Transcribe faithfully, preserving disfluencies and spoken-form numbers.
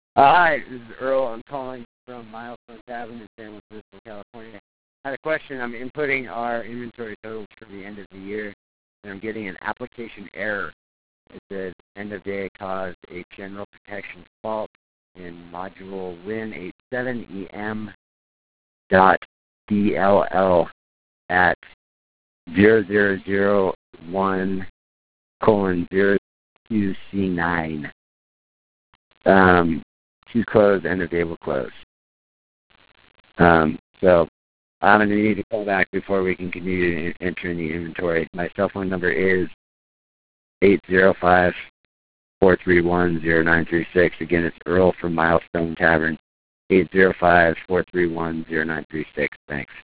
Uh, hi, this is Earl. I'm calling from Milestone Tavern in San Luis Obispo, California. I had a question. I'm inputting our inventory totals for the end of the year, and I'm getting an application error. It says end of day caused a general protection fault in module Win eighty-seven E M dot D L L at zero zero zero one colon zero two C nine. Um, Q's closed, end of day will close. Um, so I'm going to need to call back before we can continue to enter in the inventory. My cell phone number is eight zero five, four three one, zero nine three six. Again, it's Earl from Milestone Tavern, eight zero five, four three one, zero nine three six. Thanks.